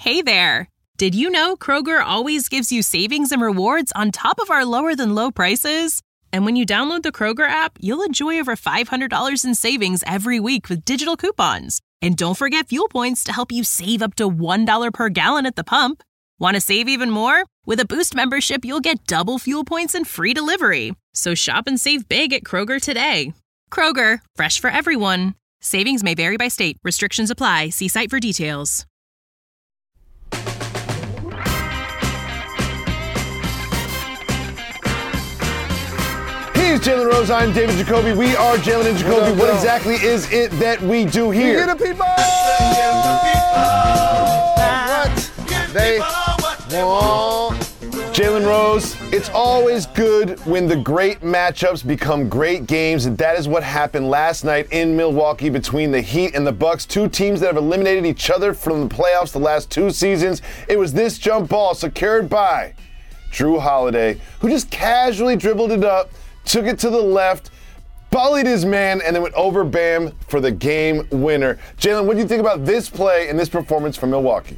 Hey there! Did you know Kroger always gives you savings and rewards on top of our lower-than-low prices? And when you download the Kroger app, you'll enjoy over $500 in savings every week with digital coupons. And don't forget fuel points to help you save up to $1 per gallon at the pump. Want to save even more? With a Boost membership, you'll get double fuel points and free delivery. So shop and save big at Kroger today. Kroger, fresh for everyone. Savings may vary by state. Restrictions apply. See site for details. He's Jalen Rose. I'm David Jacoby. We are Jalen and Jacoby. What exactly is it that we do here? We give the people what they want. Jalen Rose, it's always good when the great matchups become great games, and that is what happened last night in Milwaukee between the Heat and the Bucks, two teams that have eliminated each other from the playoffs the last two seasons. It was this jump ball secured by Jrue Holiday, who just casually dribbled it up, took it to the left, bullied his man, and then went over Bam for the game winner. Jalen, what do you think about this play and this performance from Milwaukee?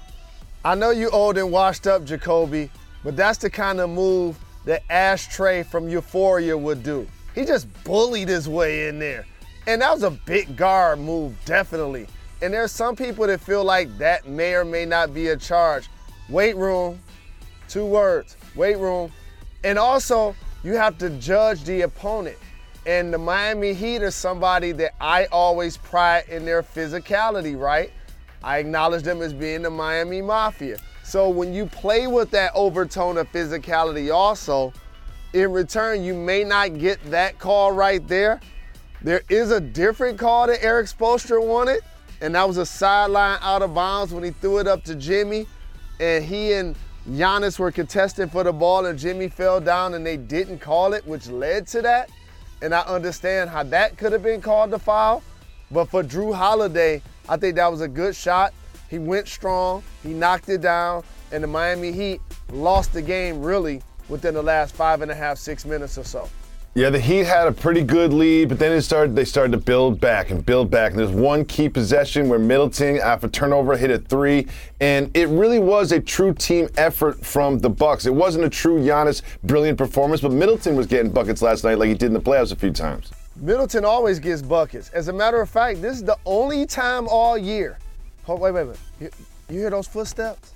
I know you old and washed up, Jacoby, but that's the kind of move that Ashtray from Euphoria would do. He just bullied his way in there. And that was a big guard move, definitely. And there's some people that feel like that may or may not be a charge. Weight room, 2 words, weight room. And also, you have to judge the opponent. And the Miami Heat are somebody that I always pride in their physicality, right? I acknowledge them as being the Miami Mafia. So when you play with that overtone of physicality also, in return, you may not get that call right there. There is a different call that Eric Spoelstra wanted, and that was a sideline out of bounds when he threw it up to Jimmy, and he and Giannis were contesting for the ball, and Jimmy fell down, and they didn't call it, which led to that. And I understand how that could have been called a foul. But for Jrue Holiday, I think that was a good shot. He went strong, he knocked it down, and the Miami Heat lost the game really within the last 5.5, 6 minutes or so. Yeah, the Heat had a pretty good lead, but then they started to build back. And there's one key possession where Middleton, after turnover, hit a 3, and it really was a true team effort from the Bucks. It wasn't a true Giannis brilliant performance, but Middleton was getting buckets last night like he did in the playoffs a few times. Middleton always gets buckets. As a matter of fact, this is the only time all year. Wait. You hear those footsteps?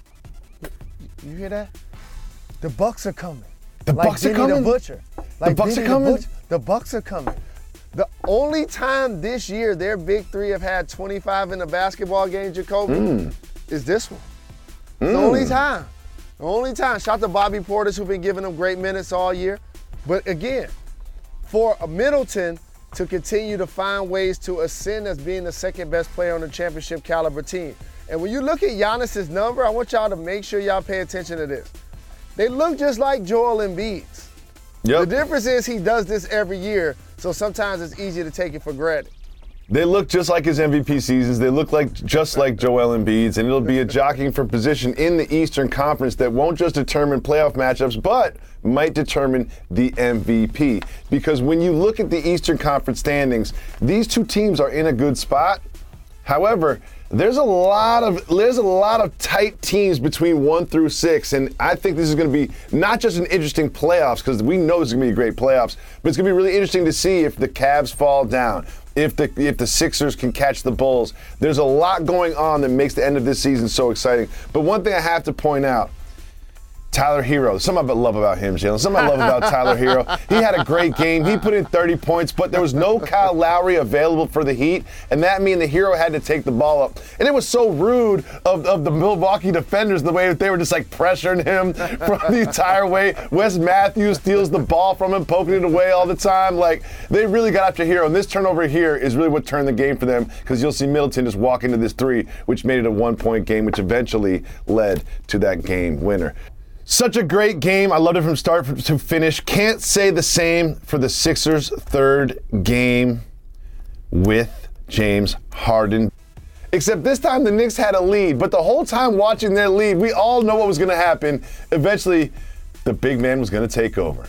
You hear that? The Bucks are coming. The Bucks are coming? The Butcher. The Bucks are coming? The Bucks are coming. The only time this year their big three have had 25 in a basketball game, Jacoby, is this one. The only time. The only time. Shout out to Bobby Portis, who've been giving them great minutes all year. But again, for a Middleton to continue to find ways to ascend as being the second best player on the championship caliber team. And when you look at Giannis's number, I want y'all to make sure y'all pay attention to this. They look just like Joel Embiid's. Yep. The difference is he does this every year, so sometimes it's easy to take it for granted. They look just like his MVP seasons. They look just like Joel Embiid's, and it'll be a jockeying for position in the Eastern Conference that won't just determine playoff matchups, but might determine the MVP. Because when you look at the Eastern Conference standings, these two teams are in a good spot. However, there's a lot of tight teams between 1 through 6, and I think this is going to be not just an interesting playoffs, because we know this is going to be great playoffs, but it's going to be really interesting to see if the Cavs fall down, if the Sixers can catch the Bulls. There's a lot going on that makes the end of this season so exciting. But one thing I have to point out, Tyler Hero. Something I love about him, Jalen. Something I love about Tyler Hero. He had a great game. He put in 30 points, but there was no Kyle Lowry available for the Heat, and that meant the Hero had to take the ball up. And it was so rude of the Milwaukee defenders, the way that they were just like pressuring him from the entire way. Wes Matthews steals the ball from him, poking it away all the time. Like, they really got after Hero. And this turnover here is really what turned the game for them, because you'll see Middleton just walk into this 3, which made it a 1-point game, which eventually led to that game winner. Such a great game. I loved it from start to finish. Can't say the same for the Sixers' third game with James Harden. Except this time the Knicks had a lead, but the whole time watching their lead, we all know what was going to happen. Eventually, the big man was going to take over.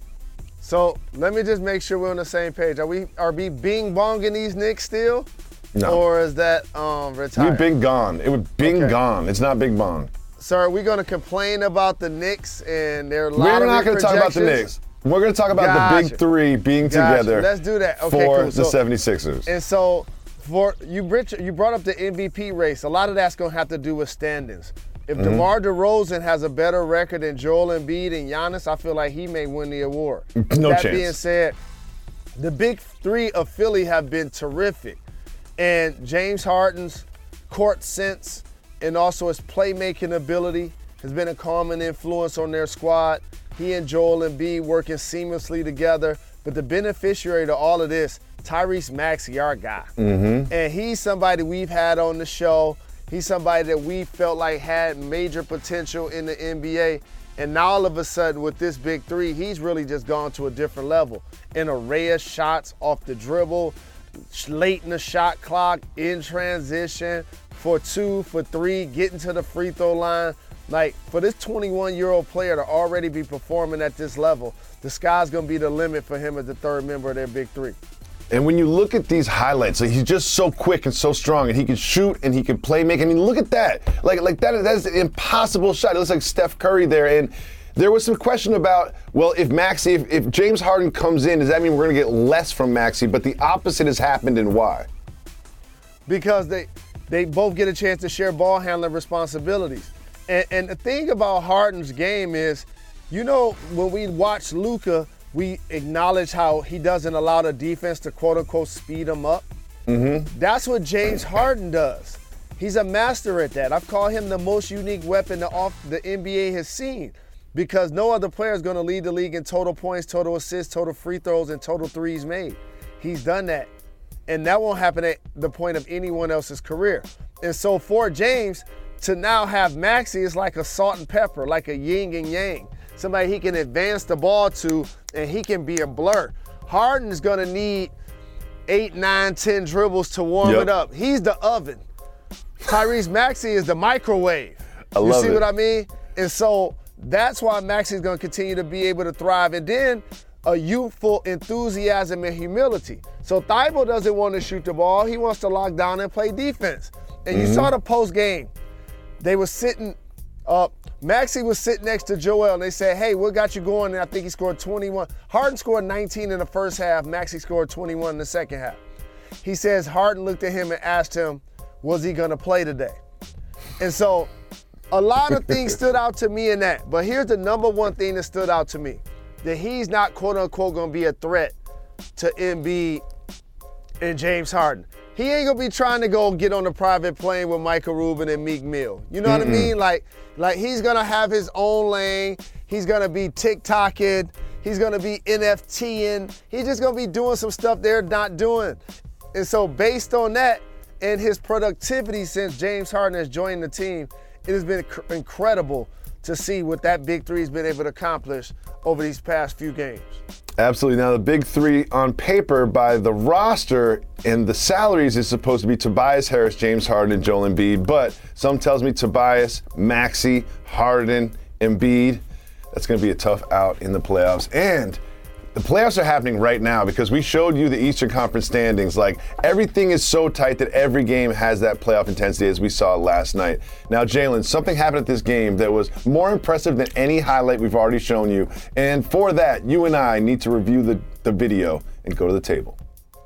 So let me just make sure we're on the same page. Are we bing-bonging these Knicks still? No. Or is that retired? We've been gone. It would been gone. It's not Big Bong. So are we going to complain about the Knicks and their lottery We're not going to talk about the projections? Knicks. We're going to talk about the Big Three being together. Let's do that. Okay, for cool. the 76ers. And so, for you brought up the MVP race. A lot of that's going to have to do with standings. If DeMar DeRozan has a better record than Joel Embiid and Giannis, I feel like he may win the award. No that chance. being said, the Big Three of Philly have been terrific. And James Harden's court sense and also his playmaking ability has been a common influence on their squad. He and Joel Embiid working seamlessly together. But the beneficiary to all of this, Tyrese Maxey, our guy. And he's somebody we've had on the show. He's somebody that we felt like had major potential in the NBA. And now all of a sudden with this Big Three, he's really just gone to a different level. An array of shots off the dribble, late in the shot clock, in transition, for 2, for 3, getting to the free throw line. Like, for this 21-year-old player to already be performing at this level, the sky's going to be the limit for him as the third member of their Big Three. And when you look at these highlights, like he's just so quick and so strong, and he can shoot and he can play make. I mean, look at that. Like that's an impossible shot. It looks like Steph Curry there. And there was some question about, well, if James Harden comes in, does that mean we're going to get less from Maxey? But the opposite has happened, and why? Because they both get a chance to share ball handling responsibilities. And the thing about Harden's game is, you know, when we watch Luka, we acknowledge how he doesn't allow the defense to quote-unquote speed him up. That's what James Harden does. He's a master at that. I've called him the most unique weapon the NBA has seen, because no other player is going to lead the league in total points, total assists, total free throws, and total threes made. He's done that. And that won't happen at the point of anyone else's career. And so for James to now have Maxey is like a salt and pepper, like a yin and yang. Somebody he can advance the ball to, and he can be a blur. Harden is going to need 8, 9, 10 dribbles to warm it up. He's the oven. Tyrese Maxey is the microwave. You see what I mean? And so that's why Maxey is going to continue to be able to thrive. And then a youthful enthusiasm and humility. So Thibault doesn't want to shoot the ball. He wants to lock down and play defense. And you saw the post game. They were sitting up. Maxey was sitting next to Joel, and they said, hey, what got you going? And I think he scored 21. Harden scored 19 in the first half. Maxey scored 21 in the second half. He says Harden looked at him and asked him, was he going to play today? And so a lot of things stood out to me in that. But here's the number one thing that stood out to me, that he's not, quote, unquote, going to be a threat to Embiid and James Harden. He ain't gonna be trying to go get on a private plane with Michael Rubin and Meek Mill. You know what I mean? Like he's gonna have his own lane. He's gonna be TikToking. He's gonna be NFTing. He's just gonna be doing some stuff they're not doing. And so based on that and his productivity since James Harden has joined the team, it has been incredible to see what that Big Three has been able to accomplish over these past few games. Absolutely. Now, the Big Three on paper by the roster and the salaries is supposed to be Tobias Harris, James Harden, and Joel Embiid. But some tells me Tobias, Maxey, Harden, Embiid. That's going to be a tough out in the playoffs. And the playoffs are happening right now because we showed you the Eastern Conference standings. Like, everything is so tight that every game has that playoff intensity as we saw last night. Now, Jalen, something happened at this game that was more impressive than any highlight we've already shown you. And for that, you and I need to review the video and go to the table.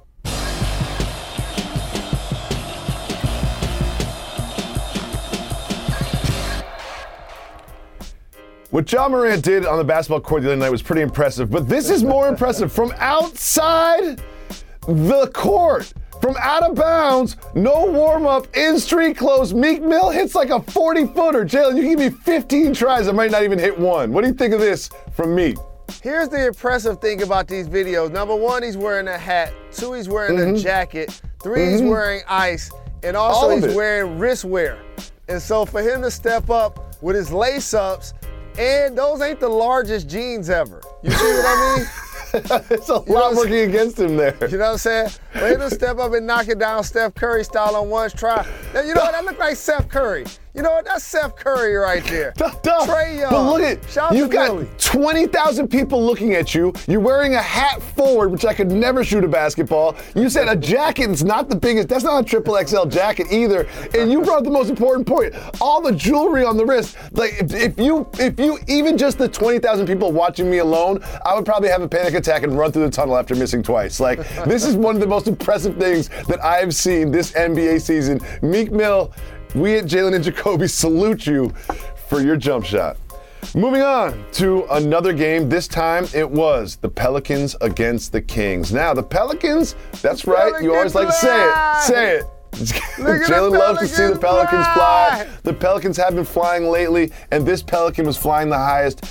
What Ja Morant did on the basketball court the other night was pretty impressive, but this is more impressive. From outside the court, from out of bounds, no warm-up, in street clothes, Meek Mill hits like a 40-footer. Jalen, you give me 15 tries, I might not even hit one. What do you think of this from Meek? Here's the impressive thing about these videos. Number one, he's wearing a hat. Two, he's wearing a jacket. Three, he's wearing ice. And also he's wearing wristwear. And so for him to step up with his lace-ups, and those ain't the largest jeans ever. You see what I mean? It's a lot working against him there. You know what I'm saying? For him to step up and knock it down Steph Curry style on one try, You know what? That look like Seth Curry. You know what? That's Seth Curry right there. Trae Young. But look at, you've got 20,000 people looking at you. You're wearing a hat forward, which I could never shoot a basketball. You said a jacket is not the biggest. That's not a triple XL jacket either. And you brought the most important point. All the jewelry on the wrist. Like, if you even just the 20,000 people watching me alone, I would probably have a panic attack and run through the tunnel after missing twice. Like, this is one of the most impressive things that I've seen this NBA season. Meek Mill, we at Jalen and Jacoby salute you for your jump shot. Moving on to another game. This time it was the Pelicans against the Kings. Now, the Pelicans, that's right, you always like to say it. Jalen loves to see the Pelicans fly. The Pelicans have been flying lately, and this Pelican was flying the highest,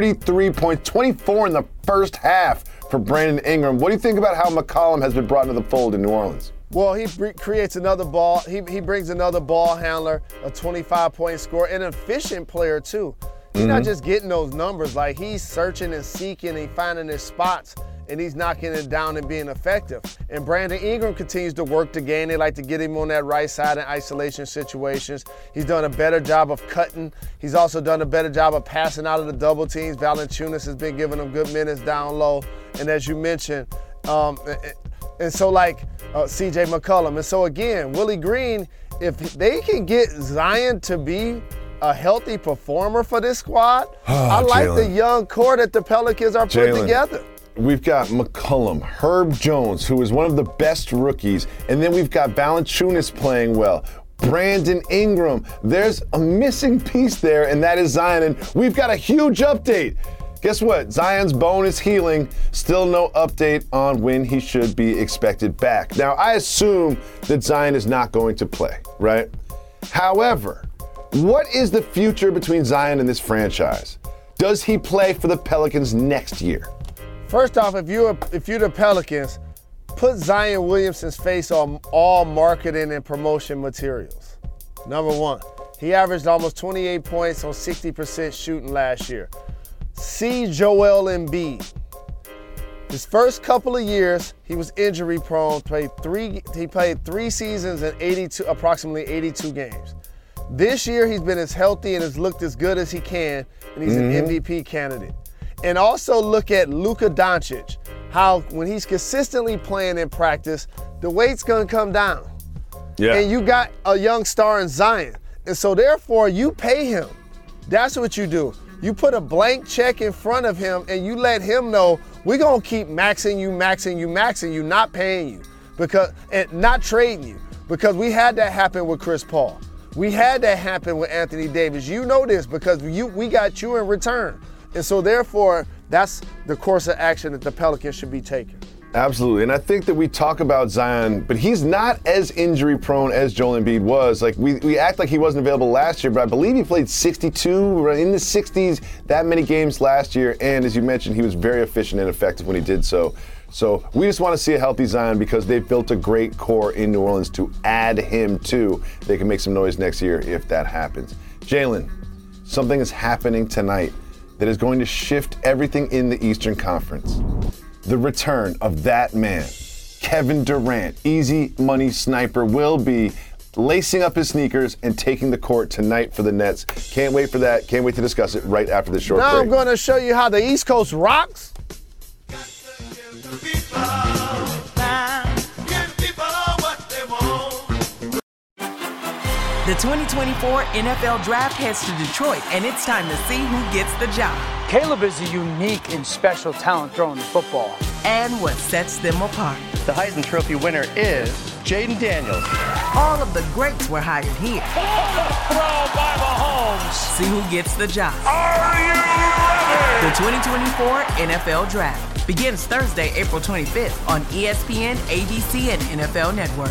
33.24 in the first half for Brandon Ingram. What do you think about how McCollum has been brought into the fold in New Orleans? Well, he creates another ball. He brings another ball handler, a 25-point scorer, an efficient player too. He's not just getting those numbers. Like, he's searching and seeking and finding his spots, and he's knocking it down and being effective. And Brandon Ingram continues to work the game. They like to get him on that right side in isolation situations. He's done a better job of cutting. He's also done a better job of passing out of the double teams. Valanciunas has been giving him good minutes down low. And as you mentioned, and so like C.J. McCollum. And so again, Willie Green, if they can get Zion to be a healthy performer for this squad, I like the young core that the Pelicans are putting together. We've got McCollum, Herb Jones, who is one of the best rookies, and then we've got Valanciunas playing well. Brandon Ingram. There's a missing piece there, and that is Zion. And we've got a huge update. Guess what? Zion's bone is healing. Still no update on when he should be expected back. Now, I assume that Zion is not going to play, right? However, what is the future between Zion and this franchise? Does he play for the Pelicans next year? First off, if you're the Pelicans, put Zion Williamson's face on all marketing and promotion materials. Number one, he averaged almost 28 points on 60% shooting last year. See Joel Embiid. His first couple of years, he was injury prone. He played 3 seasons and approximately 82 games. This year, he's been as healthy and has looked as good as he can, and he's an MVP candidate. And also look at Luka Doncic, how when he's consistently playing in practice, the weight's gonna come down. Yeah. And you got a young star in Zion. And so therefore, you pay him. That's what you do. You put a blank check in front of him and you let him know, we're gonna keep maxing you, not paying you, and not trading you. Because we had that happen with Chris Paul. We had that happen with Anthony Davis. You know this because we got you in return. And so therefore, that's the course of action that the Pelicans should be taking. Absolutely, and I think that we talk about Zion, but he's not as injury prone as Joel Embiid was. Like we act like he wasn't available last year, but I believe he played 62, in the 60s, that many games last year, and as you mentioned, he was very efficient and effective when he did so. So we just want to see a healthy Zion because they've built a great core in New Orleans to add him to. They can make some noise next year if that happens. Jalen, something is happening tonight that is going to shift everything in the Eastern Conference. The return of that man, Kevin Durant, easy money sniper, will be lacing up his sneakers and taking the court tonight for the Nets. Can't wait for that. Can't wait to discuss it right after this short break. Now I'm going to show you how the East Coast rocks. The 2024 NFL Draft heads to Detroit, and it's time to see who gets the job. Caleb is a unique and special talent throwing the football. And what sets them apart. The Heisman Trophy winner is Jaden Daniels. All of the greats were hired here. Throw by Mahomes. See who gets the job. Are you ready? The 2024 NFL Draft begins Thursday, April 25th on ESPN, ABC, and NFL Network.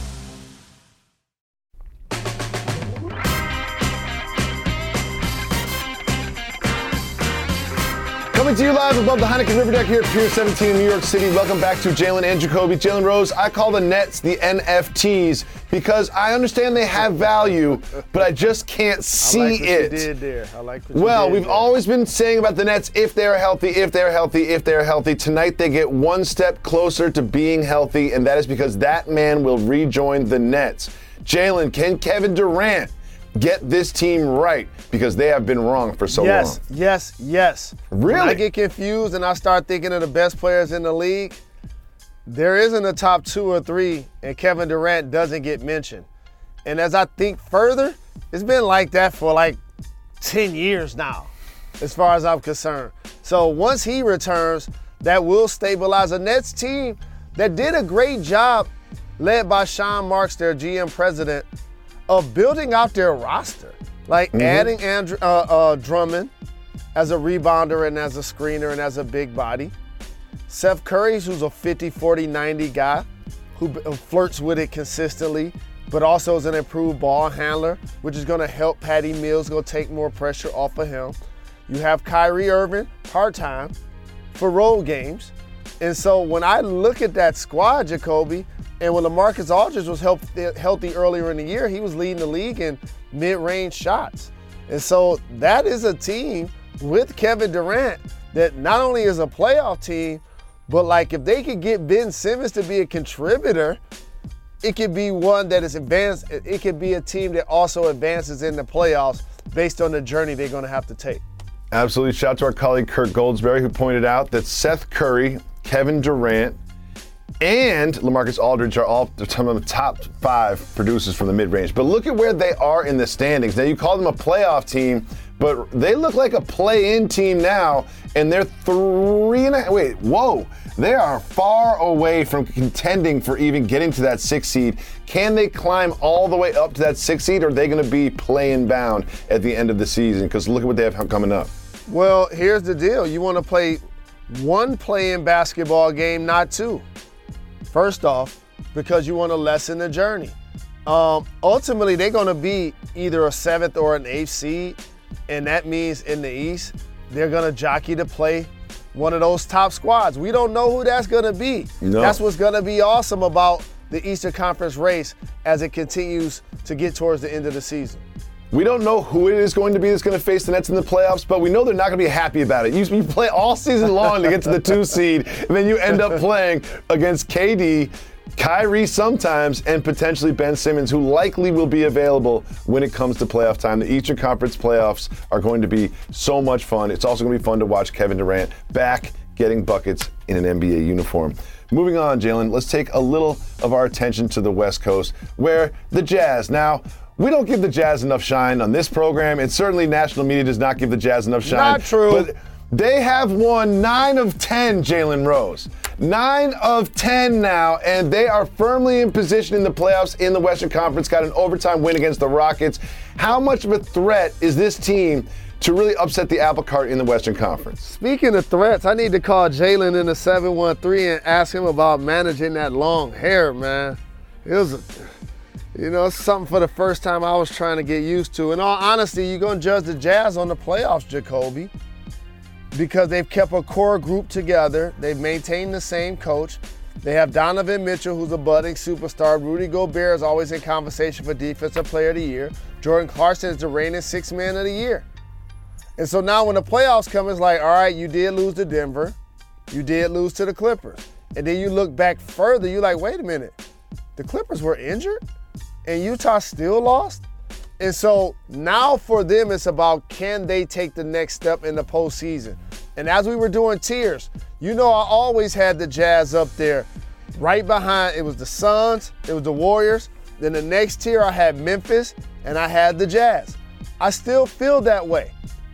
Coming to you live above the Heineken River Deck here at Pier 17 in New York City. Welcome back to Jalen and Jacoby. Jalen Rose, I call the Nets the NFTs because I understand they have value, but I just can't see I like what it. You did there. I like what well, you did we've there. always been saying about the Nets, if they're healthy. Tonight they get one step closer to being healthy, and that is because that man will rejoin the Nets. Jalen, can Kevin Durant get this team right? Because they have been wrong for so long. Yes. Really? When I get confused and I start thinking of the best players in the league, there isn't a top 2 or 3, and Kevin Durant doesn't get mentioned. And as I think further, it's been like that for like 10 years now, as far as I'm concerned. So once he returns, that will stabilize a Nets team that did a great job, led by Sean Marks, their GM president, of building out their roster. Like adding Drummond as a rebounder and as a screener and as a big body. Seth Curry, who's a 50, 40, 90 guy who flirts with it consistently, but also is an improved ball handler, which is going to help Patty Mills go take more pressure off of him. You have Kyrie Irving, part-time, for road games. And so when I look at that squad, Jacoby, and when LaMarcus Aldridge was healthy earlier in the year, he was leading the league in mid-range shots. And so that is a team with Kevin Durant that not only is a playoff team, but like if they could get Ben Simmons to be a contributor, it could be one that is advanced. It could be a team that also advances in the playoffs based on the journey they're going to have to take. Absolutely. Shout out to our colleague Kurt Goldsberry, who pointed out that Seth Curry, Kevin Durant, and LaMarcus Aldridge are all some of the top 5 producers from the mid-range. But look at where they are in the standings. Now, you call them a playoff team, but they look like a play-in team now, and they're they are far away from contending for even getting to that 6th seed. Can they climb all the way up to that 6th seed, or are they going to be play-in bound at the end of the season? Because look at what they have coming up. Well, here's the deal. You want to play one play-in basketball game, not 2. First off, because you want to lessen the journey. Ultimately, they're going to be either a 7th or an 8th seed, and that means in the East, they're going to jockey to play one of those top squads. We don't know who that's going to be. No. That's what's going to be awesome about the Eastern Conference race as it continues to get towards the end of the season. We don't know who it is going to be that's going to face the Nets in the playoffs, but we know they're not going to be happy about it. You play all season long to get to the 2 seed, and then you end up playing against KD, Kyrie sometimes, and potentially Ben Simmons, who likely will be available when it comes to playoff time. The Eastern Conference playoffs are going to be so much fun. It's also going to be fun to watch Kevin Durant back getting buckets in an NBA uniform. Moving on, Jalen, let's take a little of our attention to the West Coast, where the Jazz now. We don't give the Jazz enough shine on this program, and certainly national media does not give the Jazz enough shine. Not true. But they have won 9 of 10, Jalen Rose. 9 of 10 now, and they are firmly in position in the playoffs in the Western Conference. Got an overtime win against the Rockets. How much of a threat is this team to really upset the apple cart in the Western Conference? Speaking of threats, I need to call Jalen in the 713 and ask him about managing that long hair, man. It was it's something for the first time I was trying to get used to. In all honesty, you're going to judge the Jazz on the playoffs, Jacoby, because they've kept a core group together. They've maintained the same coach. They have Donovan Mitchell, who's a budding superstar. Rudy Gobert is always in conversation for Defensive Player of the Year. Jordan Clarkson is the reigning 6th Man of the Year. And so now when the playoffs come, it's like, all right, you did lose to Denver. You did lose to the Clippers. And then you look back further, you're like, wait a minute. The Clippers were injured? And Utah still lost? And so now for them, it's about can they take the next step in the postseason? And as we were doing tiers, I always had the Jazz up there right behind. It was the Suns, it was the Warriors. Then the next tier, I had Memphis, and I had the Jazz. I still feel that way.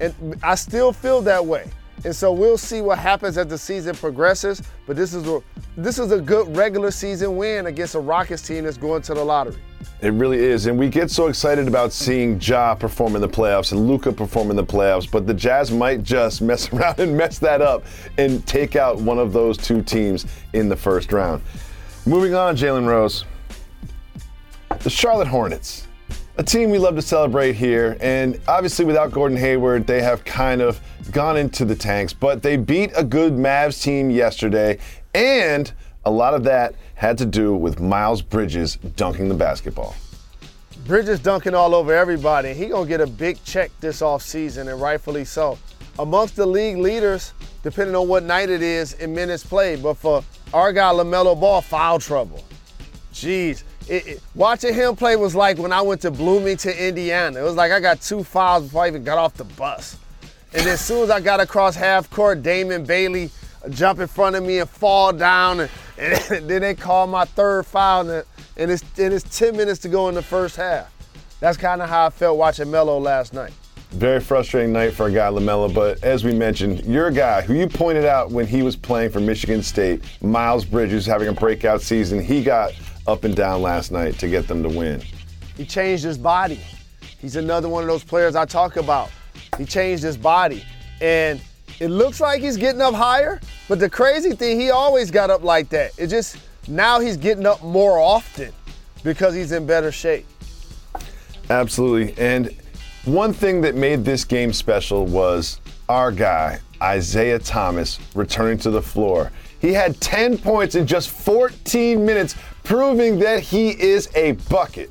And so we'll see what happens as the season progresses. But this is a good regular season win against a Rockets team that's going to the lottery. It really is, and we get so excited about seeing Ja perform in the playoffs and Luka perform in the playoffs, but the Jazz might just mess around and mess that up and take out one of those 2 teams in the first round. Moving on, Jalen Rose. The Charlotte Hornets, a team we love to celebrate here, and obviously without Gordon Hayward, they have kind of gone into the tanks, but they beat a good Mavs team yesterday, and a lot of that had to do with Miles Bridges dunking the basketball. Bridges dunking all over everybody. He gonna get a big check this offseason, and rightfully so. Amongst the league leaders, depending on what night it is, in minutes played. But for our guy LaMelo Ball, foul trouble. Jeez, Watching him play was like when I went to Bloomington, Indiana. It was like I got 2 fouls before I even got off the bus. And then as soon as I got across half court, Damon Bailey jump in front of me and fall down. And then they call my 3rd foul, and it's 10 minutes to go in the first half. That's kind of how I felt watching Melo last night. Very frustrating night for a guy, LaMelo, but as we mentioned, you're a guy who you pointed out when he was playing for Michigan State, Miles Bridges having a breakout season. He got up and down last night to get them to win. He changed his body. He's another one of those players I talk about. He changed his body. And it looks like he's getting up higher, but the crazy thing, he always got up like that. It just, now he's getting up more often because he's in better shape. Absolutely. And one thing that made this game special was our guy, Isaiah Thomas, returning to the floor. He had 10 points in just 14 minutes, proving that he is a bucket.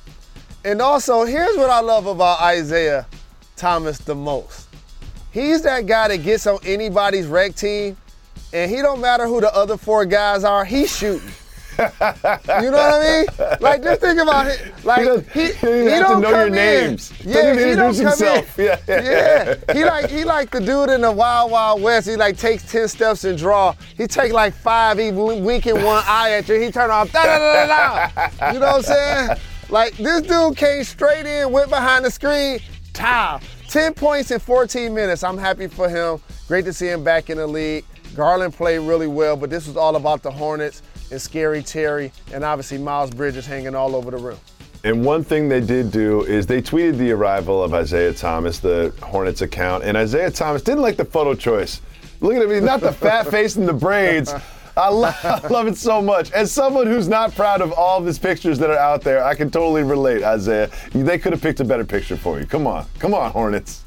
And also, here's what I love about Isaiah Thomas the most. He's that guy that gets on anybody's rec team, and he don't matter who the other 4 guys are, he's shooting. You know what I mean? Like, just think about it. Like, he don't know your names. Yeah, he don't come in. Yeah. He like the dude in the Wild Wild West. He like takes 10 steps and draw. He take like 5. He winking one eye at you. He turn off. Da da da da da. You know what I'm saying? Like, this dude came straight in, went behind the screen. Towel. 10 points in 14 minutes. I'm happy for him. Great to see him back in the league. Garland played really well, but this was all about the Hornets and Scary Terry, and obviously Miles Bridges hanging all over the rim. And one thing they did do is they tweeted the arrival of Isaiah Thomas, the Hornets account, and Isaiah Thomas didn't like the photo choice. Look at me, not the fat face and the braids. I love it so much. As someone who's not proud of all of these pictures that are out there, I can totally relate, Isaiah. They could have picked a better picture for you. Come on, Hornets.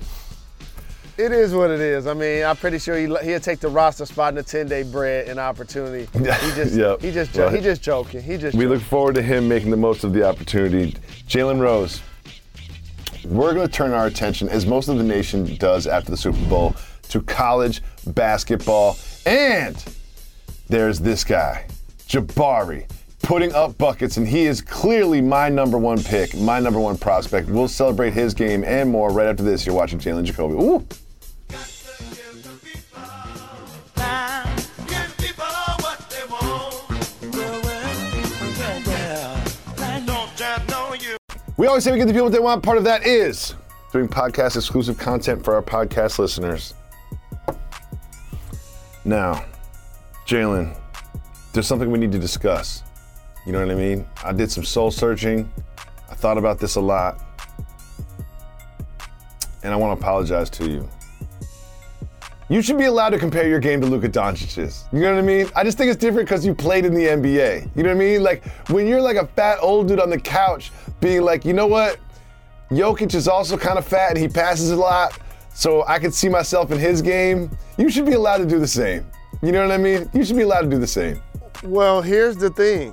It is what it is. I mean, I'm pretty sure he'll take the roster spot in the 10-day bread and opportunity. He just joking. We look forward to him making the most of the opportunity. Jalen Rose, we're going to turn our attention, as most of the nation does after the Super Bowl, to college basketball. And there's this guy, Jabari, putting up buckets, and he is clearly my number 1 pick, my number 1 prospect. We'll celebrate his game and more right after this. You're watching Jalen Jacoby. Ooh. We always say we give the people what they want. Part of that is doing podcast exclusive content for our podcast listeners. Now, Jalen, there's something we need to discuss. You know what I mean? I did some soul searching. I thought about this a lot. And I want to apologize to you. You should be allowed to compare your game to Luka Doncic's. You know what I mean? I just think it's different because you played in the NBA. You know what I mean? Like, when you're like a fat old dude on the couch being like, you know what? Jokic is also kind of fat and he passes a lot, so I could see myself in his game. You should be allowed to do the same. You know what I mean? You should be allowed to do the same. Well, here's the thing.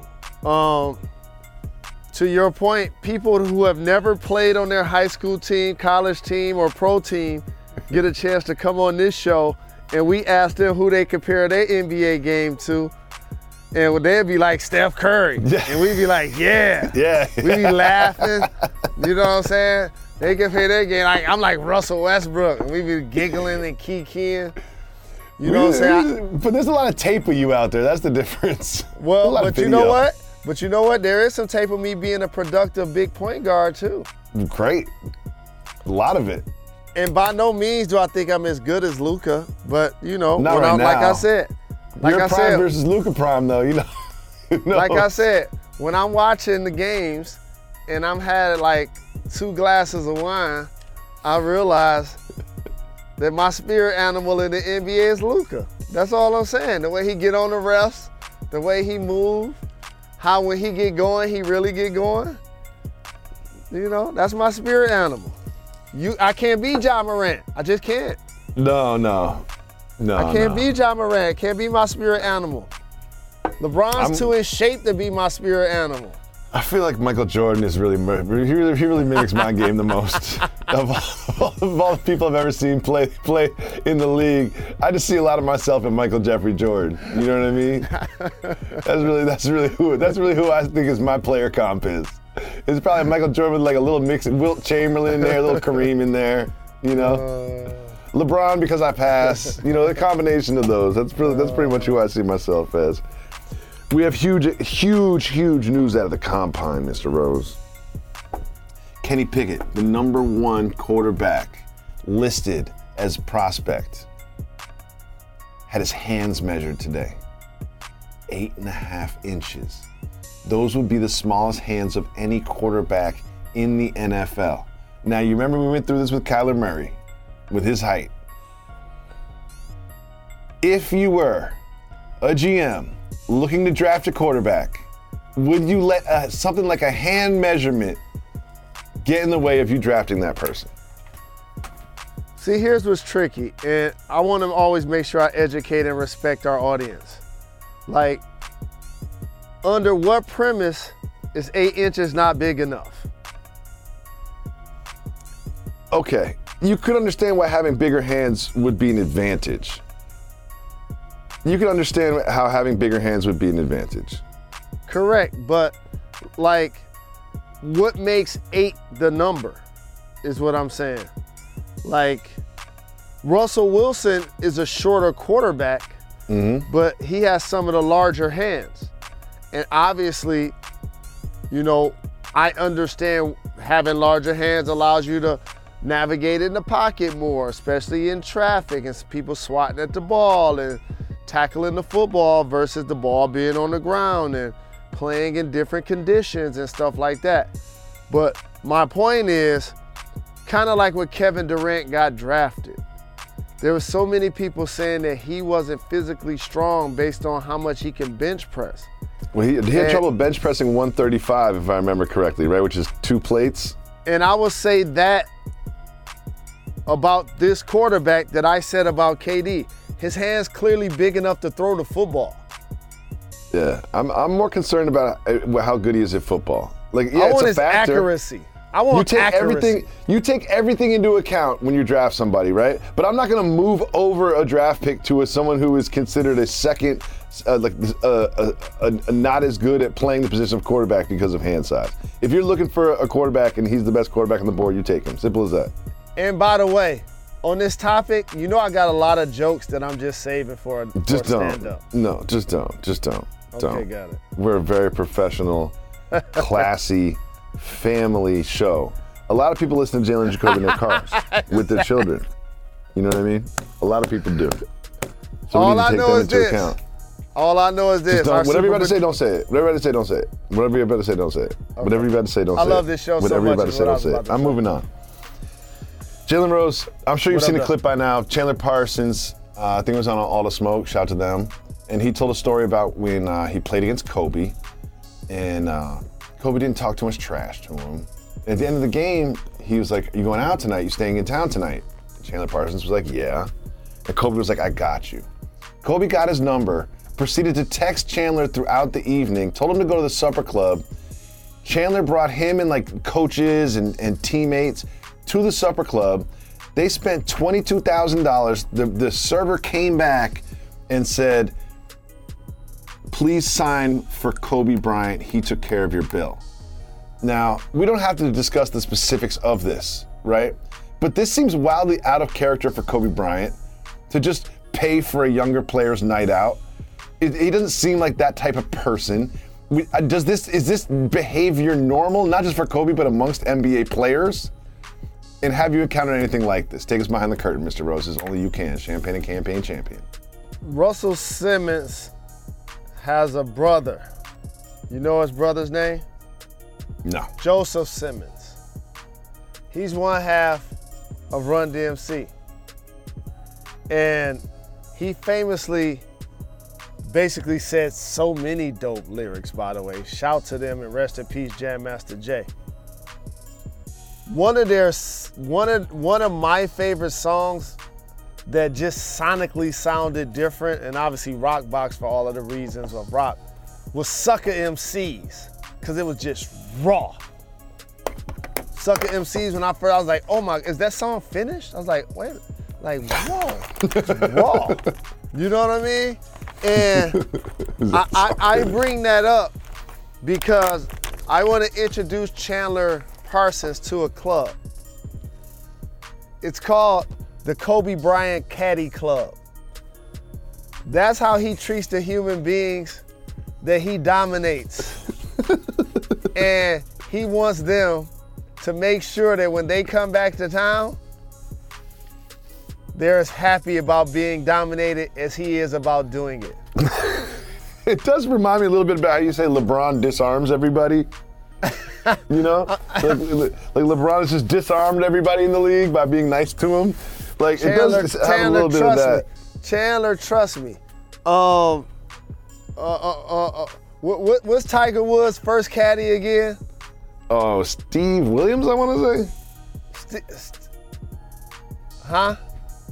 To your point, people who have never played on their high school team, college team, or pro team get a chance to come on this show, and we ask them who they compare their NBA game to, and they'd be like Steph Curry, and we'd be like, yeah. We'd be laughing, you know what I'm saying? They compare their game, like I'm like Russell Westbrook, and we'd be giggling and kikiing. You know what I'm saying? But there's a lot of tape of you out there. That's the difference. Well, but you know what? There is some tape of me being a productive big point guard too. Great. A lot of it. And by no means do I think I'm as good as Luka, but you know, Not right now. Like I said, Your prime versus Luka prime though, you know. Like I said, when I'm watching the games and I'm had like 2 glasses of wine, I realize that my spirit animal in the NBA is Luka. That's all I'm saying. The way he get on the refs, the way he move, how when he get going, he really get going. You know, that's my spirit animal. I can't be Ja Morant. I just can't. No. I can't be Ja Morant. Can't be my spirit animal. LeBron's too in shape to be my spirit animal. I feel like Michael Jordan is really mimics my game the most of all the people I've ever seen play in the league. I just see a lot of myself in Michael Jeffrey Jordan. You know what I mean? That's really who I think is my player comp is. It's probably Michael Jordan with like a little mix of Wilt Chamberlain in there, a little Kareem in there. You know, LeBron because I pass. You know, the combination of those. That's pretty much who I see myself as. We have huge news out of the combine, Mr. Rose. Kenny Pickett, the number 1 quarterback listed as prospect, had his hands measured today. 8.5 inches. Those would be the smallest hands of any quarterback in the NFL. Now, you remember we went through this with Kyler Murray, with his height. If you were a GM looking to draft a quarterback, would you let something like a hand measurement get in the way of you drafting that person? See, here's what's tricky, and I want to always make sure I educate and respect our audience. Like, under what premise is 8 inches not big enough? Okay, you could understand why having bigger hands would be an advantage. You can understand how having bigger hands would be an advantage. Correct, but like, what makes 8 the number is what I'm saying. Like, Russell Wilson is a shorter quarterback, but he has some of the larger hands. And obviously, you know, I understand having larger hands allows you to navigate in the pocket more, especially in traffic and people swatting at the ball and tackling the football versus the ball being on the ground and playing in different conditions and stuff like that. But my point is, kind of like when Kevin Durant got drafted, there were so many people saying that he wasn't physically strong based on how much he can bench press. Well, he had trouble bench pressing 135, if I remember correctly, right? Which is 2 plates. And I would say that about this quarterback that I said about KD. His hand's clearly big enough to throw the football. Yeah, I'm more concerned about how good he is at football. Like, yeah, I want it's a his factor. accuracy. I want accuracy. You take everything into account when you draft somebody, right? But I'm not going to move over a draft pick to someone who is considered a second, not as good at playing the position of quarterback because of hand size. If you're looking for a quarterback and he's the best quarterback on the board, you take him. Simple as that. And by the way, on this topic, you know I got a lot of jokes that I'm just saving for stand-up. No, just don't. Okay, got it. We're a very professional, classy, family show. A lot of people listen to Jalen and Jacoby in their cars with their children. You know what I mean? A lot of people do. So All we need to I take know them is into this. account. All I know is this. Whatever you about to say, don't say it. Whatever you about to say, don't say it. Whatever you about to say, don't say it. Whatever you about to say, don't say it. I love this show so Whatever you much about to is say, what I don't was say about it. to I'm say. moving on. Jalen Rose, I'm sure you've What seen up, a clip by now. Chandler Parsons, I think it was on All the Smoke. Shout out to them. And he told a story about when he played against Kobe, and Kobe didn't talk too much trash to him. At the end of the game, he was like, "You going out tonight? You staying in town tonight?" And Chandler Parsons was like, "Yeah." And Kobe was like, "I got you." Kobe got his number, proceeded to text Chandler throughout the evening, told him to go to the supper club. Chandler brought him and like coaches and teammates to the supper club. They spent $22,000. The server came back and said, "Please sign for Kobe Bryant. He took care of your bill." Now, we don't have to discuss the specifics of this, right? But this seems wildly out of character for Kobe Bryant to just pay for a younger player's night out. He doesn't seem like that type of person. Is this behavior normal, not just for Kobe, but amongst NBA players? And have you encountered anything like this? Take us behind the curtain, Mr. Roses. Only you can. Champagne and campaign champion. Russell Simmons has a brother. You know his brother's name? No. Joseph Simmons. He's one half of Run DMC. And he famously basically said so many dope lyrics, by the way. Shout to them and rest in peace, Jam Master Jay. One of my favorite songs that just sonically sounded different, and obviously Rock Box for all of the reasons of rock, was Sucker MCs. because it was just raw. Sucker MCs, when I was like, oh my, is that song finished? I was like, wait, like, whoa, it's raw. You know what I mean? And I bring that up because I want to introduce Chandler Parsons to a club. It's called the Kobe Bryant Caddy Club. That's how he treats the human beings that he dominates. And he wants them to make sure that when they come back to town, they're as happy about being dominated as he is about doing it. It does remind me a little bit about how you say LeBron disarms everybody. You know? like LeBron has just disarmed everybody in the league by being nice to him. Like, Chandler, it does have a little bit of that. Chandler, trust me. What's Tiger Woods' first caddy again? Oh, Steve Williams, I want to say. Huh?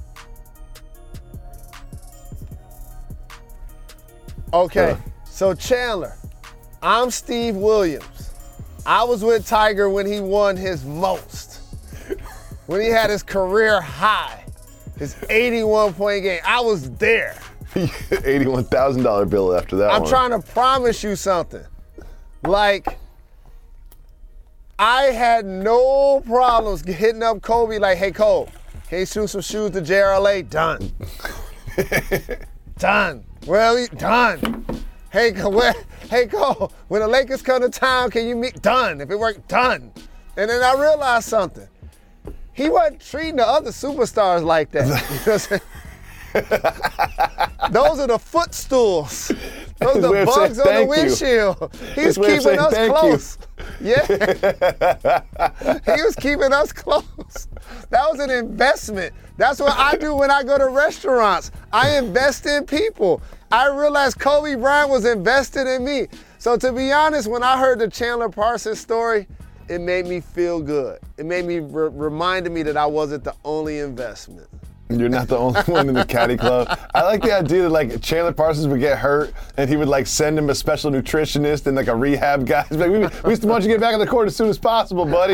Okay, so Chandler, I'm Steve Williams. I was with Tiger when he won his most. When he had his career high, his 81-point game. I was there. $81,000 bill after that one. I'm trying to promise you something. Like, I had no problems hitting up Kobe like, hey, Cole, can you shoot some shoes to JRLA? Done. Done. Well, done. Hey, Cole, when the Lakers come to town, can you meet? Done. If it worked, done. And then I realized something. He wasn't treating the other superstars like that. You know what I'm saying? Those are the footstools. Those are the bugs on the windshield. He's keeping us close. Yeah. He was keeping us close. That was an investment. That's what I do when I go to restaurants. I invest in people. I realized Kobe Bryant was invested in me. So to be honest, when I heard the Chandler Parsons story, it made me feel good. It made me reminded me that I wasn't the only investment. You're not the only one in the caddy club. I like the idea that like Chandler Parsons would get hurt and he would like send him a special nutritionist and like a rehab guy. He's like, we used to want you to get back on the court as soon as possible, buddy.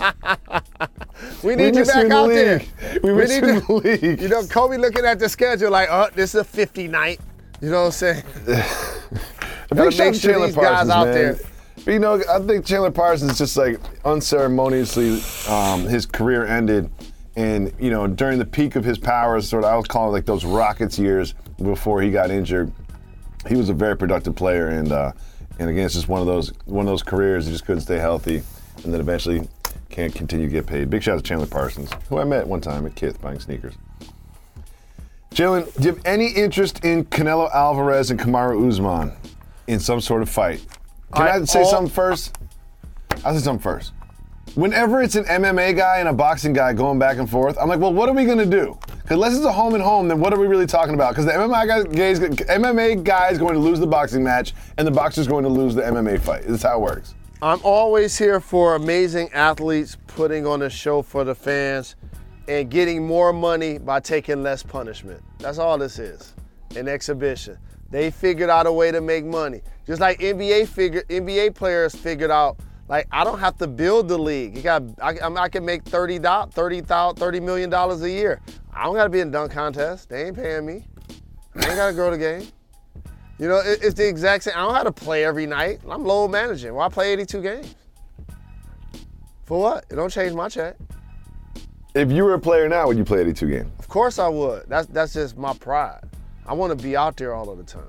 We need you back out there. We miss you in the league. You know, Kobe looking at the schedule like, oh, this is a 50 night. You know what I'm saying? Big shout to Chandler these Parsons, guys out man. there. But, you know, I think Chandler Parsons just like unceremoniously, his career ended. And, you know, during the peak of his powers, sort of, I was calling it like those Rockets years before he got injured. He was a very productive player, and again, it's just one of those careers that just couldn't stay healthy, and then eventually can't continue to get paid. Big shout out to Chandler Parsons, who I met one time at Kith buying sneakers. Jalen, do you have any interest in Canelo Alvarez and Kamaru Usman in some sort of fight? Can I say something first? I'll say something first. Whenever it's an MMA guy and a boxing guy going back and forth, I'm like, well, what are we going to do? Because unless it's a home and home, then what are we really talking about? Because the MMA guy is going to lose the boxing match, and the boxer is going to lose the MMA fight. That's how it works. I'm always here for amazing athletes putting on a show for the fans and getting more money by taking less punishment. That's all this is, an exhibition. They figured out a way to make money. Just like NBA players figured out, like, I don't have to build the league. I can make $30 million a year. I don't got to be in dunk contest. They ain't paying me. I ain't got to grow the game. You know, it's the exact same. I don't have to play every night. I'm load managing. Well, I play 82 games. For what? It don't change my check. If you were a player now, would you play 82 games? Of course I would. That's just my pride. I want to be out there all of the time.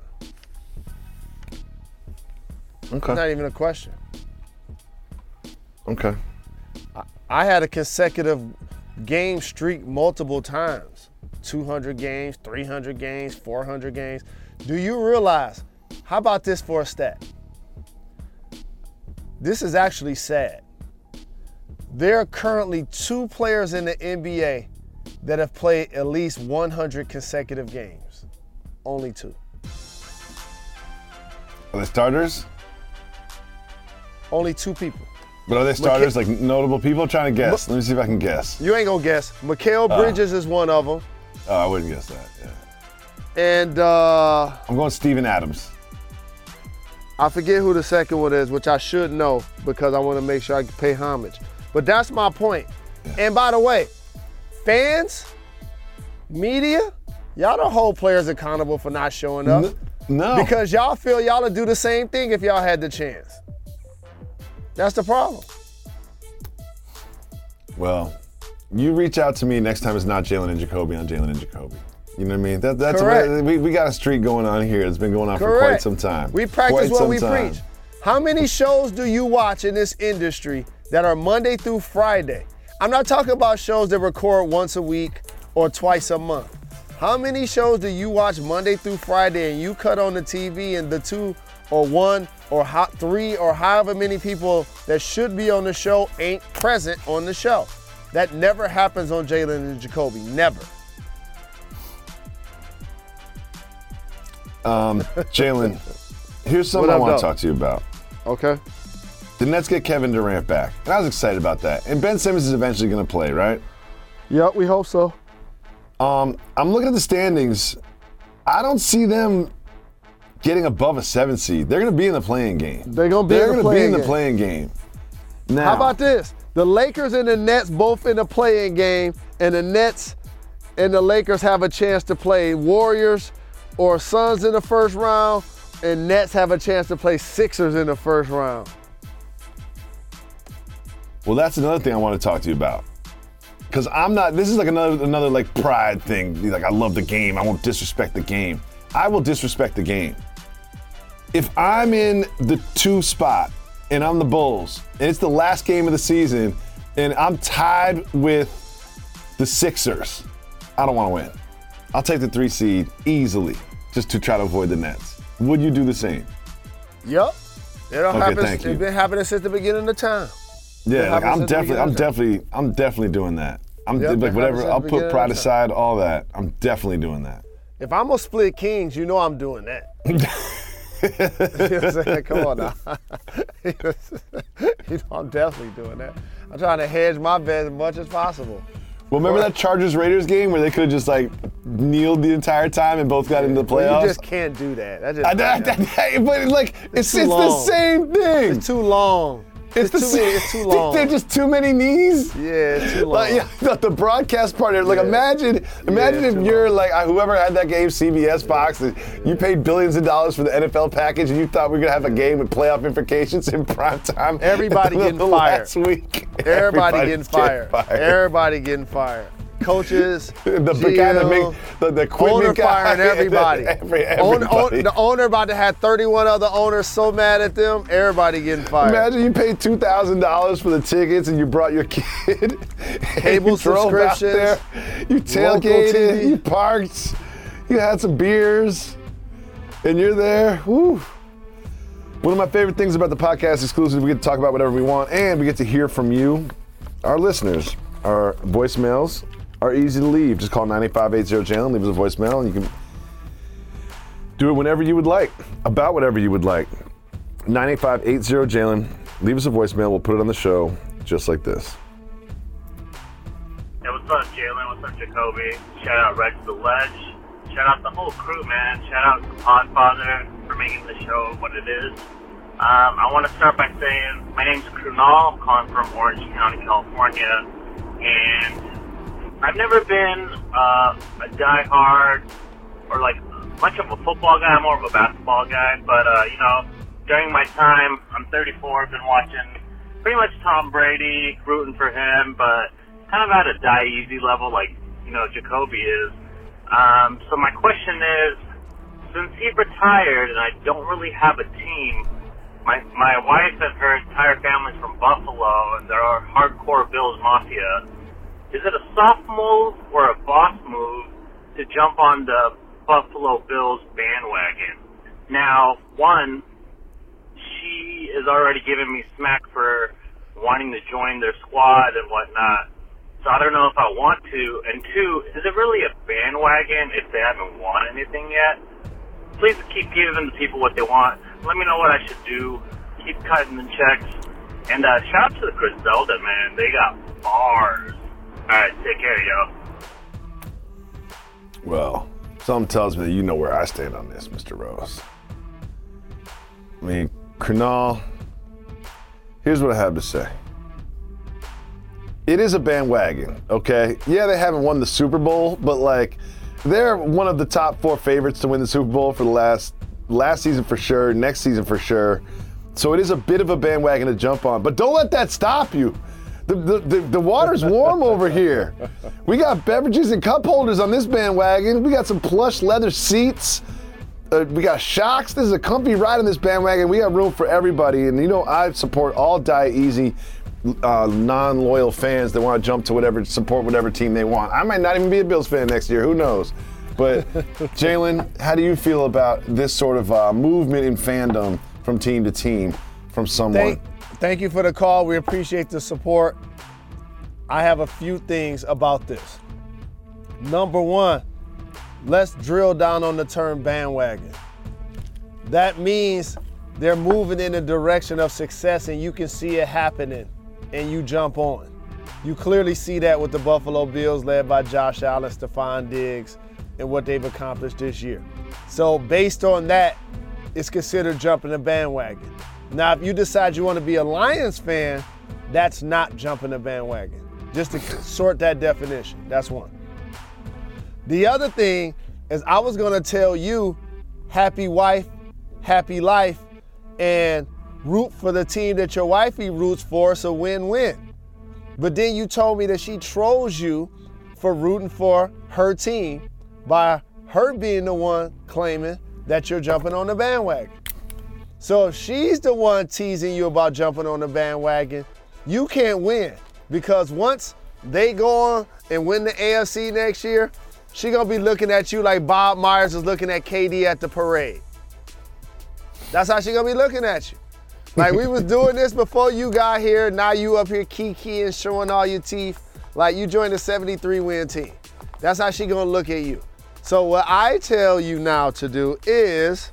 Okay. It's not even a question. Okay. I had a consecutive game streak multiple times. 200 games, 300 games, 400 games. Do you realize, how about this for a stat? This is actually sad. There are currently 2 players in the NBA that have played at least 100 consecutive games. Only 2. Are they starters? Only 2 people. But are they starters, like notable people? I'm trying to guess. Let me see if I can guess. You ain't gonna guess. Mikal Bridges is one of them. Oh, I wouldn't guess that, yeah. And I'm going Steven Adams. I forget who the second one is, which I should know because I want to make sure I pay homage. But that's my point. And by the way, fans, media, y'all don't hold players accountable for not showing up. No. Because y'all feel y'all would do the same thing if y'all had the chance. That's the problem. Well, you reach out to me next time it's not Jalen and Jacoby on Jalen and Jacoby. You know what I mean? That's Correct. we got a streak going on here. It's been going on for quite some time. We practice what we preach. How many shows do you watch in this industry that are Monday through Friday? I'm not talking about shows that record once a week or twice a month. How many shows do you watch Monday through Friday and you cut on the TV and the 2 or 1 or 3 or however many people that should be on the show ain't present on the show? That never happens on Jalen and Jacoby. Never. Jalen, here's something I want to talk to you about. Okay. The Nets get Kevin Durant back, and I was excited about that. And Ben Simmons is eventually going to play, right? Yep, we hope so. I'm looking at the standings. I don't see them getting above a 7 seed. They're going to be in the play-in game. They're going to be in the play-in game. Now, how about this? The Lakers and the Nets both in the play-in game, and the Nets and the Lakers have a chance to play Warriors or Suns in the first round, and Nets have a chance to play Sixers in the first round. Well, that's another thing I want to talk to you about. Because I'm not, this is like another like pride thing. Like, I love the game. I won't disrespect the game. I will disrespect the game. If I'm in the 2 spot and I'm the Bulls, and it's the last game of the season, and I'm tied with the Sixers, I don't want to win. I'll take the 3 seed easily just to try to avoid the Nets. Would you do the same? Yep. Thank you. It's been happening since the beginning of time. Yeah, like I'm definitely doing that. Like whatever. I'll put pride aside, all that. I'm definitely doing that. If I'm gonna split kings, you know I'm doing that. You know what I'm saying? Come on now. You know I'm definitely doing that. I'm trying to hedge my bet as much as possible. Well, remember that Chargers-Raiders game where they could have just like kneeled the entire time and both got into the playoffs? Well, you just can't do that. But like, it's the same thing. It's too long. It's too long. They're just too many knees. Yeah, it's too long. The broadcast partner. Like, imagine if you're like whoever had that game, CBS, Fox. You paid billions of dollars for the NFL package, and you thought we were gonna have a game with playoff implications in prime time. Everybody getting fired last week. Everybody getting fired. Everybody getting fired. Coaches, the guy that make the owner guy, firing everybody. Everybody. The owner about to have 31 other owners so mad at them. Everybody getting fired. Imagine you paid $2,000 for the tickets and you brought your kid. Cable subscriptions. There, you tailgated. You parked. You had some beers, and you're there. Woo. One of my favorite things about the podcast exclusive, we get to talk about whatever we want, and we get to hear from you, our listeners. Our voicemails are easy to leave. Just call 985-80-JALEN, leave us a voicemail, and you can do it whenever you would like, about whatever you would like. 985-80-JALEN, leave us a voicemail. We'll put it on the show just like this. Hey, what's up, Jalen? What's up, Jacoby? Shout out Rex the Ledge. Shout out the whole crew, man. Shout out to Podfather for making the show what it is. I want to start by saying my name's Krunal, calling from Orange County, California. And I've never been a diehard or like much of a football guy. I'm more of a basketball guy. But, during my time, I'm 34, I've been watching pretty much Tom Brady, rooting for him, but kind of at a die-easy level like, Jacoby is. So my question is, since he retired and I don't really have a team, my wife and her entire family's from Buffalo, and there are hardcore Bills Mafia. Is it a soft move or a boss move to jump on the Buffalo Bills bandwagon? Now, one, she is already giving me smack for wanting to join their squad and whatnot. So I don't know if I want to. And two, is it really a bandwagon if they haven't won anything yet? Please keep giving the people what they want. Let me know what I should do. Keep cutting the checks. And shout out to the Griselda, man. They got bars. All right, take care, yo. Well, something tells me that you know where I stand on this, Mr. Rose. I mean, Kunal, here's what I have to say. It is a bandwagon, okay? Yeah, they haven't won the Super Bowl, but like, they're one of the top 4 favorites to win the Super Bowl for the last season for sure, next season for sure. So it is a bit of a bandwagon to jump on, but don't let that stop you. The water's warm over here. We got beverages and cup holders on this bandwagon. We got some plush leather seats. We got shocks. This is a comfy ride on this bandwagon. We got room for everybody. And you know, I support all Die Easy non-loyal fans that want to jump to support whatever team they want. I might not even be a Bills fan next year. Who knows? But Jalen, how do you feel about this sort of movement in fandom from team to team from someone? Thank you for the call. We appreciate the support. I have a few things about this. Number one, let's drill down on the term bandwagon. That means they're moving in the direction of success and you can see it happening and you jump on. You clearly see that with the Buffalo Bills led by Josh Allen, Stephon Diggs, and what they've accomplished this year. So based on that, it's considered jumping the bandwagon. Now, if you decide you want to be a Lions fan, that's not jumping the bandwagon. Just to sort that definition, that's one. The other thing is I was going to tell you, happy wife, happy life, and root for the team that your wifey roots for, it's a win-win. But then you told me that she trolls you for rooting for her team by her being the one claiming that you're jumping on the bandwagon. So if she's the one teasing you about jumping on the bandwagon, you can't win. Because once they go on and win the AFC next year, she gonna be looking at you like Bob Myers is looking at KD at the parade. That's how she gonna be looking at you. Like, we was doing this before you got here, now you up here kikiing, showing all your teeth, like you joined a 73-win team. That's how she gonna look at you. So what I tell you now to do is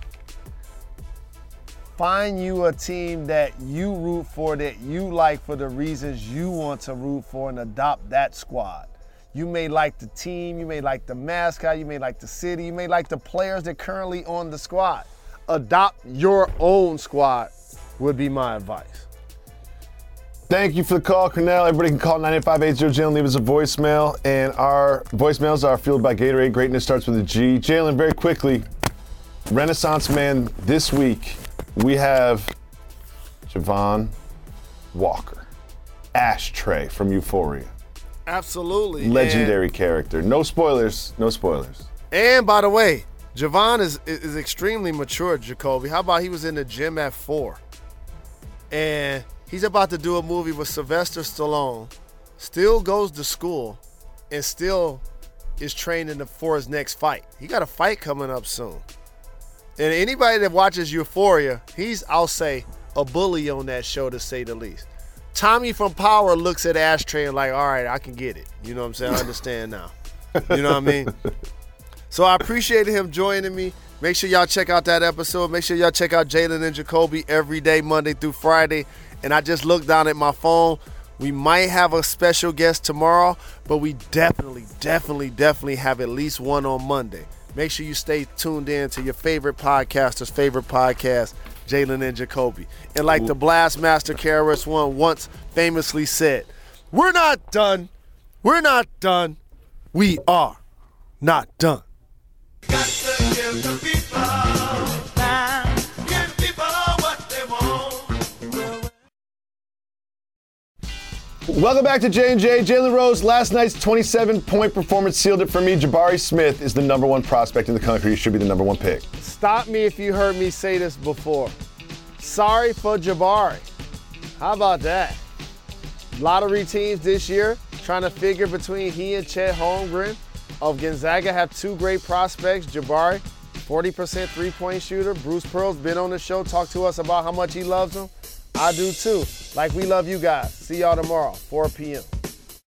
find you a team that you root for, that you like for the reasons you want to root for, and adopt that squad. You may like the team, you may like the mascot, you may like the city, you may like the players that are currently on the squad. Adopt your own squad would be my advice. Thank you for the call, Cornell. Everybody can call 985-80, leave us a voicemail. And our voicemails are fueled by Gatorade. Greatness starts with a G. Jalen, very quickly, Renaissance Man this week, we have Javon Walker, Ashtray from Euphoria. Absolutely. Legendary character. No spoilers, no spoilers. And by the way, Javon is extremely mature, Jacoby. How about he was in the gym at 4? And he's about to do a movie with Sylvester Stallone, still goes to school, and still is training for his next fight. He got a fight coming up soon. And anybody that watches Euphoria, he's, I'll say, a bully on that show, to say the least. Tommy from Power looks at Ashtray and like, all right, I can get it. You know what I'm saying? I understand now. You know what I mean? So I appreciated him joining me. Make sure y'all check out that episode. Make sure y'all check out Jalen and Jacoby every day, Monday through Friday. And I just looked down at my phone. We might have a special guest tomorrow, but we definitely have at least one on Monday. Make sure you stay tuned in to your favorite podcaster's favorite podcast, Jalen and Jacoby. And like the Blast Master KRS-One once famously said, we're not done. We're not done. We are not done. Got to give the people time. Give people what they want. Welcome back to J&J. Jalen Rose, last night's 27-point performance sealed it for me. Jabari Smith is the number 1 prospect in the country. He should be the number 1 pick. Stop me if you heard me say this before. Sorry for Jabari. How about that? Lottery teams this year trying to figure between he and Chet Holmgren of Gonzaga have 2 great prospects. Jabari, 40% three-point shooter. Bruce Pearl's been on the show, talked to us about how much he loves him. I do too. Like we love you guys. See y'all tomorrow, 4 p.m.